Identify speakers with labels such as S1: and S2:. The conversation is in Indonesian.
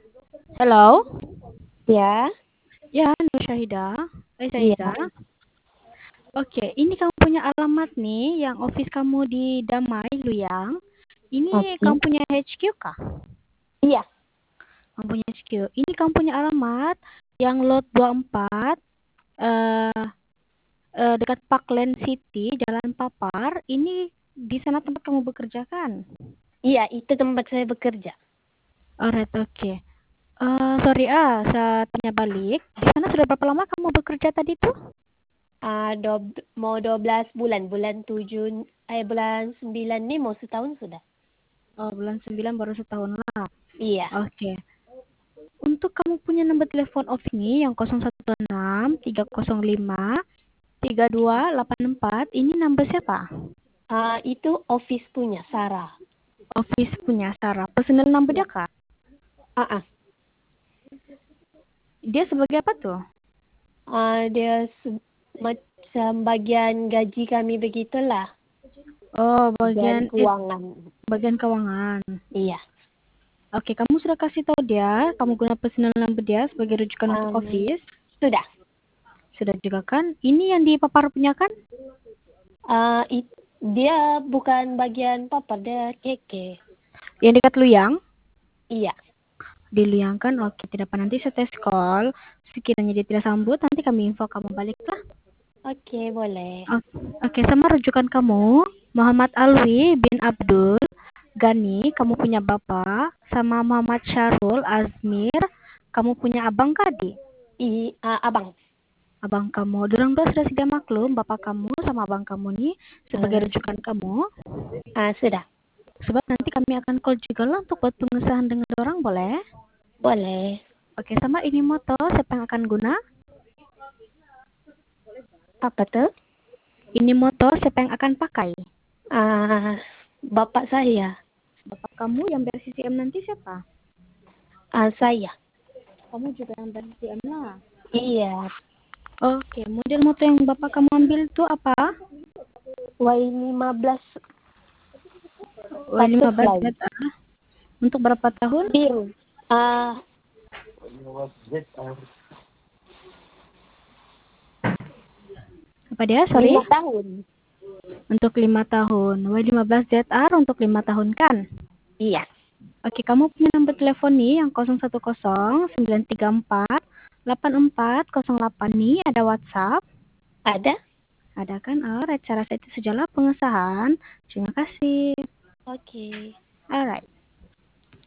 S1: Hello?
S2: Ya,
S1: Ya, Nur Syahida.
S2: iya,
S1: Syahida. Oke, ini kamu punya alamat nih, yang office kamu di Damai, Luyang. Ini
S2: oke.
S1: kamu punya HQ kah?
S2: Iya,
S1: Kamu punya HQ. Ini kamu punya alamat yang lot 24, eh, dekat Parkland City, Jalan Papar. Ini di sana tempat kamu bekerja kan?
S2: iya, itu tempat saya bekerja.
S1: Alright, oke. Sorry saya tanya balik. Di sana sudah berapa lama kamu bekerja tadi tuh?
S2: Mau 12 bulan, bulan 9 nih mau setahun sudah.
S1: Oh, bulan 9 baru setahun lah.
S2: Iya,
S1: Oke. Untuk kamu punya nomor telepon office ini yang 016 305 3284, ini nomor siapa?
S2: itu office punya Sarah.
S1: Office punya Sarah. Personal number
S2: Ya.
S1: dia kak?
S2: Ah, ah.
S1: Dia sebagai apa tuh?
S2: Dia macam bagian gaji kami begitulah,
S1: Oh,
S2: bagian
S1: bagian
S2: keuangan.
S1: bagian keuangan.
S2: Iya.
S1: Oke, kamu sudah kasih tahu dia, kamu guna personal number dia sebagai rujukan untuk
S2: Um,
S1: office.
S2: Sudah.
S1: Sudah juga kan? Ini yang di papar punya kan?
S2: Dia bukan bagian papa, dia keke.
S1: Yang dekat Luyang?
S2: Iya.
S1: Di Luyang kan? Oke, tidak apa, nanti saya tes call. Sekiranya dia tidak sambut, nanti kami info kamu balik lah.
S2: Oke, boleh.
S1: Oke, sama rujukan kamu, Muhammad Alwi bin Abdul Gani, kamu punya bapak, sama Muhammad Syarul Azmir, kamu punya abang kadi.
S2: Abang.
S1: Abang kamu, dorang dua sudah sedia maklum, bapak kamu sama abang kamu nih sebagai rujukan kamu.
S2: Sudah.
S1: Sebab nanti kami akan call juga lah untuk buat pengesahan dengan dorang, boleh?
S2: Boleh.
S1: Oke, sama ini moto, siapa yang akan guna?
S2: Apa tuh?
S1: Ini moto, siapa yang akan pakai?
S2: Bapak saya.
S1: Bapak kamu yang ber-CCM nanti siapa?
S2: Saya.
S1: Kamu juga yang ber-CCM lah.
S2: Iya.
S1: Oke, model motor yang bapak kamu ambil itu apa?
S2: Y15
S1: W15
S2: butterfly.
S1: ZA. Untuk berapa tahun?
S2: Biru.
S1: Apa dia? Sorry.
S2: 5 tahun.
S1: Untuk 5 tahun. W15 ZR untuk 5 tahun kan?
S2: Iya.
S1: Oke, kamu punya nomor telepon nih yang 010 934 8408 nih, ada WhatsApp.
S2: Ada?
S1: Ada kan? Alright, saya rasa itu sajalah pengesahan. Terima kasih.
S2: Oke.
S1: Alright.